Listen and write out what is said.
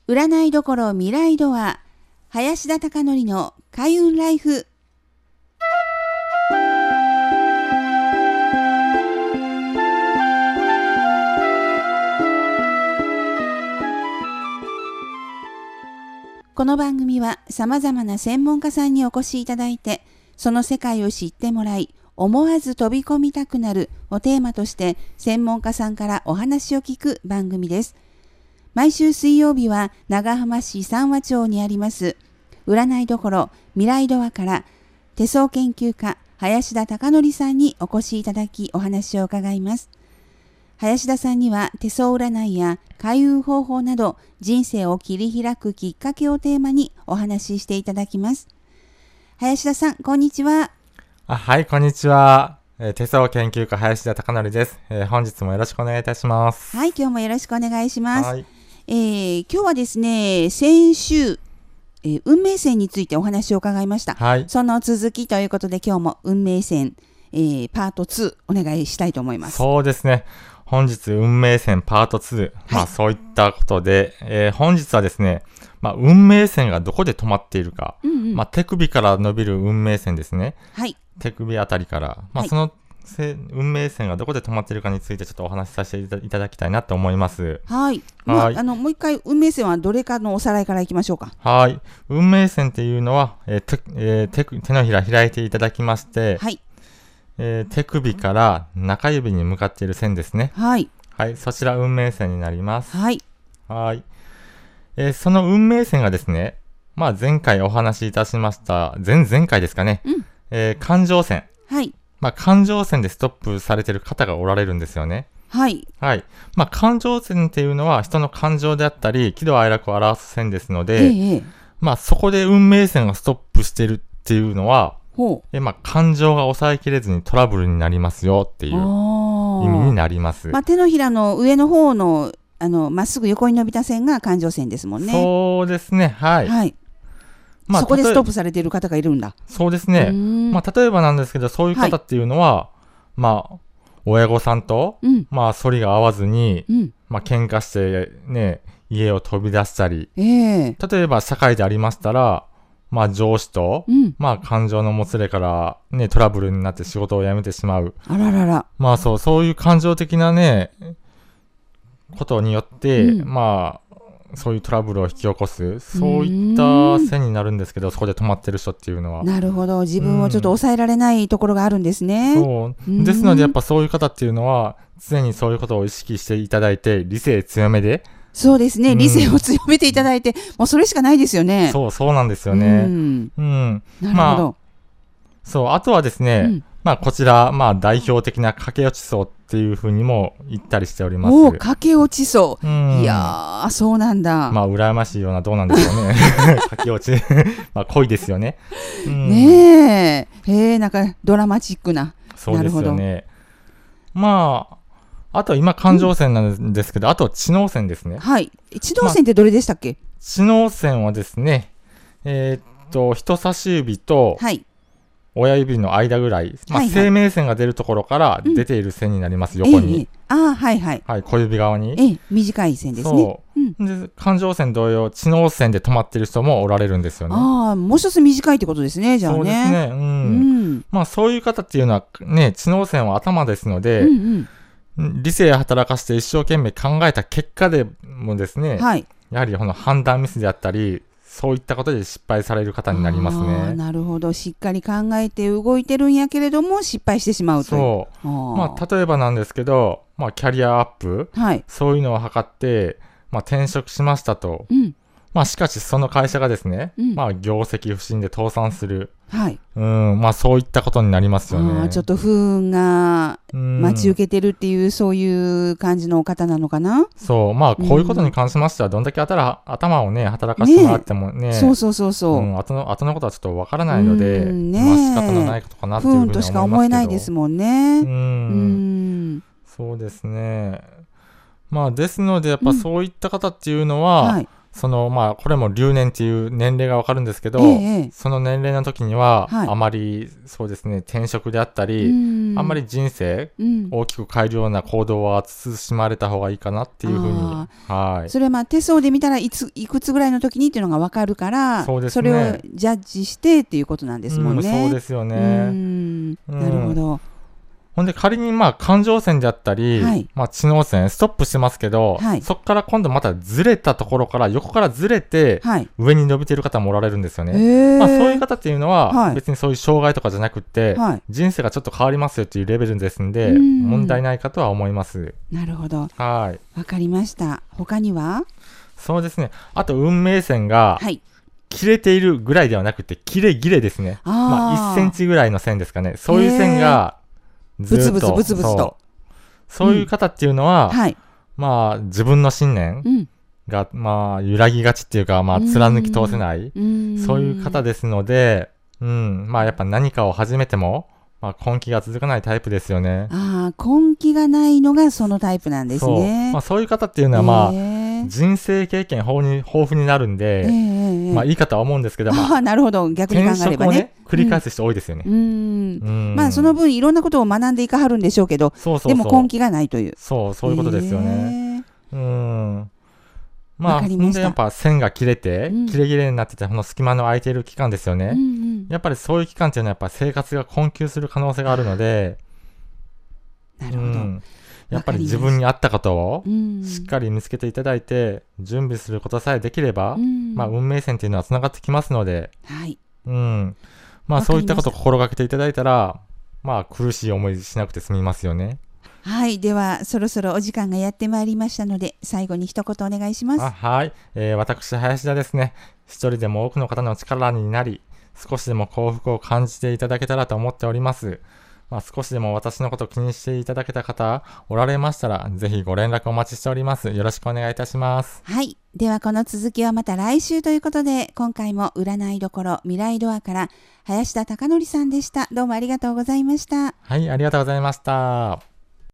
占いどころ未来ドア、林田貴則の開運ライフ。この番組は様々な専門家さんにお越しいただいて、その世界を知ってもらい、思わず飛び込みたくなるをテーマとして専門家さんからお話を聞く番組です。毎週水曜日は長浜市三和町にあります占いどころ未来ドアから手相研究家林田貴則さんにお越しいただきお話を伺います。林田さんには手相占いや開運方法など人生を切り開くきっかけをテーマにお話ししていただきます。林田さん、こんにちは。 はい、こんにちは。手相研究家林田貴則です。本日もよろしくお願いいたします。 はい、今日もよろしくお願いします。 はい。 今日はですね、先週、運命線についてお話を伺いました。 はい。 その続きということで今日も運命線、パート2お願いしたいと思います。 そうですね。本日運命線パート2、そういったことで、本日はですね、運命線がどこで止まっているか、手首から伸びる運命線ですね。 はい。 手首あたりから、 はい、 その運命線がどこで止まっているかについてちょっとお話しさせていただきたいなと思います。 はい。もう一回運命線はどれかのおさらいからいきましょうか。 はい。運命線っていうのは、手のひら開いていただきまして、 はい。 手首から中指に向かっている線ですね。 はい。 はい。そちら運命線になります。 はい。 はい。その運命線がですね、前回お話しいたしました、前々回ですかね。感情線。 はい。 感情線でストップされている方がおられるんですよね。 はい。 はい。感情線っていうのは人の感情であったり、喜怒哀楽を表す線ですので、そこで運命線がストップしているっていうのは、感情が抑えきれずにトラブルになりますよっていう意味になります。 手のひらの上の方の、まっすぐ横に伸びた線が感情線ですもんね。 そうですね。はい。 はい。そこでストップされている方がいるんだ。 そうですね。例えばなんですけど、そういう方っていうのは、親御さんと、反りが合わずに、喧嘩してね、家を飛び出したり、例えば社会でありましたら、上司と、感情のもつれからね、トラブルになって仕事を辞めてしまう。 あららら。 そういう感情的なね、ことによって、そういうトラブルを引き起こす、そういった線になるんですけど、そこで止まってる人っていうのは。 なるほど。自分をちょっと抑えられないところがあるんですね。 そう。ですので、やっぱそういう方っていうのは、常にそういうことを意識していただいて、理性強めで。 そうですね。理性を強めていただいて、もうそれしかないですよね。 そうなんですよね。 なるほど。 そう、あとはですね、こちら、代表的な駆け落ち層っていうふうにも言ったりしております。 駆け落ち層。いやー、そうなんだ。 羨ましいような、どうなんでしょうね。駆け落ち。恋ですよね。 ねえ。なんかドラマチックな。 そうですよね。あと今感情線なんですけど、あと知能線ですね。 はい。知能線ってどれでしたっけ？ 知能線はですね、人差し指と、親指の間ぐらい、生命線が出るところから出ている線になります、横に。 はい。 小指側に。 短い線ですね。 で、感情線同様、知能線で止まっている人もおられるんですよね。 もう一つ短いってことですね、じゃあね。 そうですね。そういう方っていうのは、ね、知能線は頭ですので、理性を働かして一生懸命考えた結果でもですね、やはりこの判断ミスであったり、そういったことで失敗される方になりますね。 なるほど。しっかり考えて動いてるんやけれども失敗してしまうという。 そう。例えばなんですけど、キャリアアップ、そういうのを図って、転職しましたと。しかしその会社がですね、業績不振で倒産する。そういったことになりますよね。 ちょっと不運が待ち受けてるっていう、そういう感じの方なのかな。 そう。こういうことに関しましては、どんだけ頭をね、働かせてもらってもね。 そう。 後のことはちょっとわからないので、仕方のないことかなっていうふうに思いますけど。不運としか思えないですもんね。 そうですね。ですので、やっぱそういった方っていうのは、 これも留年っていう年齢がわかるんですけど、その年齢の時には、あまりそうですね、転職であったり、あんまり人生、大きく変えるような行動は慎まれた方がいいかなっていうふうに。はい。 それは手相で見たらいくつぐらいの時にっていうのがわかるから、そうですね、それをジャッジしてっていうことなんですもんね。 そうですよね。 なるほど。 ほんで仮に環状線であったり、知能線、ストップしてますけど、そこから今度またずれたところから横からずれて、上に伸びている方もおられるんですよね。そういう方っていうのは、別にそういう障害とかじゃなくて、人生がちょっと変わりますよっていうレベルですんで、問題ないかとは思います。 なるほど。 はい。 わかりました。他には？ そうですね。あと運命線が、切れているぐらいではなくて、切れ切れですね。1センチぐらいの線ですかね。そういう線が、 ブツブツブツブツと。 そういう方っていうのは、自分の信念が、揺らぎがちっていうか、貫き通せない、そういう方ですので、やっぱ何かを始めても、根気が続かないタイプですよね。 根気がないのがそのタイプなんですね。 そういう方っていうのは、人生経験豊富になるんで、いいかとは思うんですけど、 なるほど、逆に考えればね。 繰り返す人多いですよね。 その分いろんなことを学んでいかはるんでしょうけど、でも根気がないという。 そういうことですよね。ほんでやっぱ線が切れて、切れ切れになってて、この隙間の空いている期間ですよね。やっぱりそういう期間っていうのはやっぱ生活が困窮する可能性があるので、 なるほど。 やっぱり自分に合ったことをしっかり見つけていただいて、準備することさえできれば、運命線っていうのはつながってきますので、そういったことを心がけていただいたら、苦しい思いしなくて済みますよね。 はい。では、そろそろお時間がやってまいりましたので、最後に一言お願いします。 はい。私、林田ですね。一人でも多くの方の力になり、少しでも幸福を感じていただけたらと思っております。少しでも私のことを気にしていただけた方おられましたら、ぜひご連絡お待ちしております。よろしくお願いいたします。 はい。ではこの続きはまた来週ということで、今回も占いどころ未来ドアから林田貴則さんでした。どうもありがとうございました。 はい、ありがとうございました。